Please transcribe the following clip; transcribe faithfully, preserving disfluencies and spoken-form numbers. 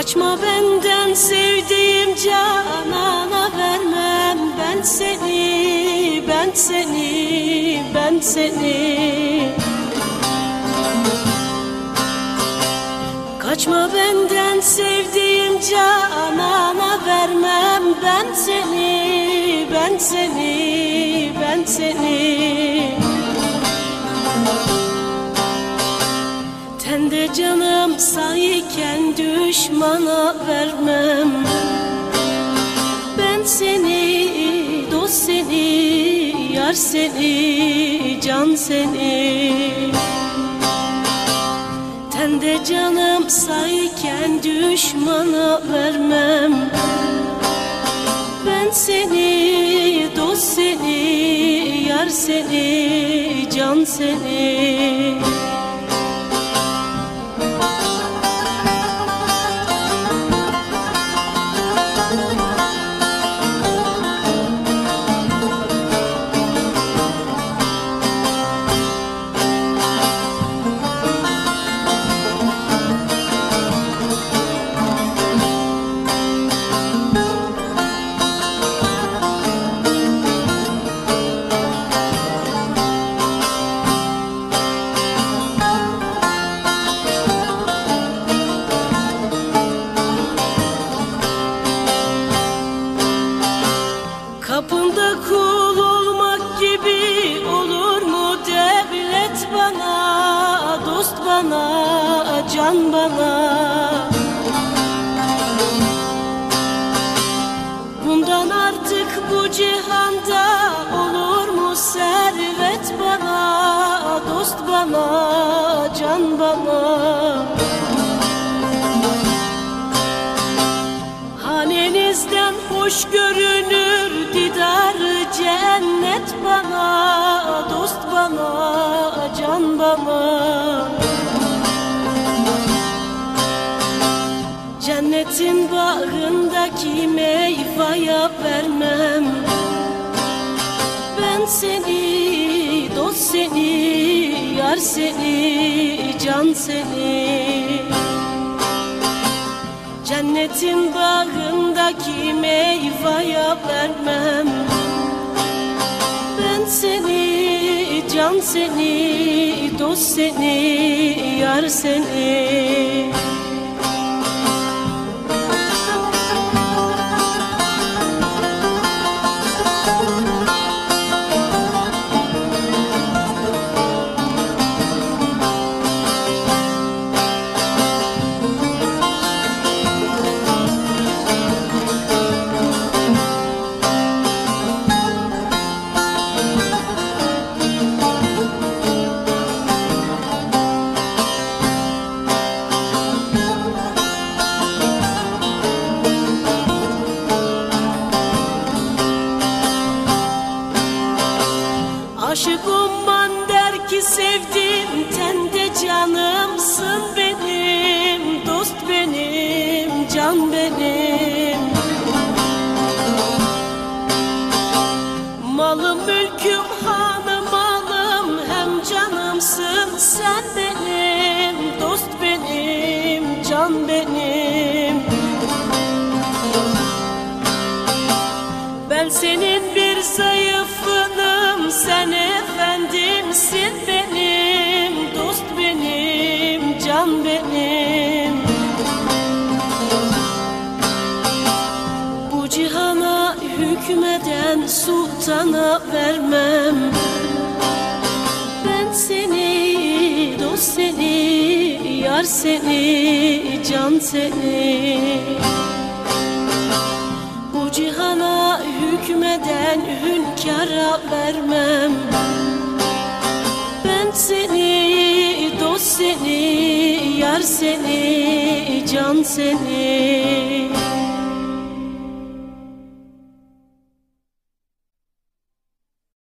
Kaçma benden sevdiğim canana vermem ben seni, ben seni, ben seni. Kaçma benden sevdiğim canana vermem ben seni, ben seni, ben seni. Tende canım sağyken düşmana vermem ben seni, dost seni, yar seni, can seni. Tende canım sağyken düşmana vermem ben seni, dost seni, yar seni, can seni. Kapında kul olmak gibi olur mu devlet bana, dost bana, can bana. Bundan artık bu cihanda olur mu servet bana, dost bana, can bana. Hanenizden hoş görünür didar cennet bana, dost bana, can bana. Cennetin bağındaki meyvaya vermem ben seni, dost seni, yar seni, can seni. Cennetin bağındaki meyvaya vermem ben seni, can seni, dost seni, yar seni. Aşık umman der ki sevdim, tende canımsın benim, dost benim, can benim. Malım mülküm hanım malım, hem canımsın sen benim, dost benim, can benim. Ben senin bir zayıfınım, sen efendimsin benim, dost benim, can benim. Bu cihana hükmeden sultana vermem ben seni, dost seni, yar seni, can seni. Bu cihana hükmeden hünkâra vermem ben seni, dost seni, yar seni, can seni.